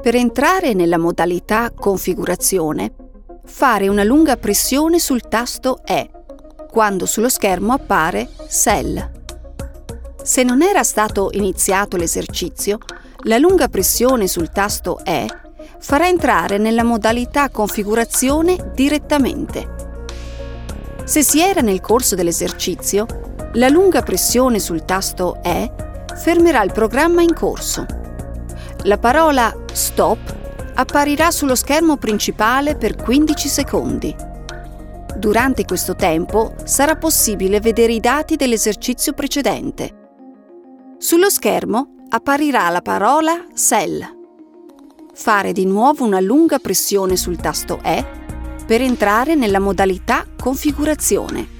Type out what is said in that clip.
Per entrare nella modalità configurazione, fare una lunga pressione sul tasto E, quando sullo schermo appare Cell. Se non era stato iniziato l'esercizio, la lunga pressione sul tasto E farà entrare nella modalità configurazione direttamente. Se si era nel corso dell'esercizio, la lunga pressione sul tasto E fermerà il programma in corso. La parola Stop apparirà sullo schermo principale per 15 secondi. Durante questo tempo sarà possibile vedere i dati dell'esercizio precedente. Sullo schermo apparirà la parola Cell. Fare di nuovo una lunga pressione sul tasto E per entrare nella modalità configurazione.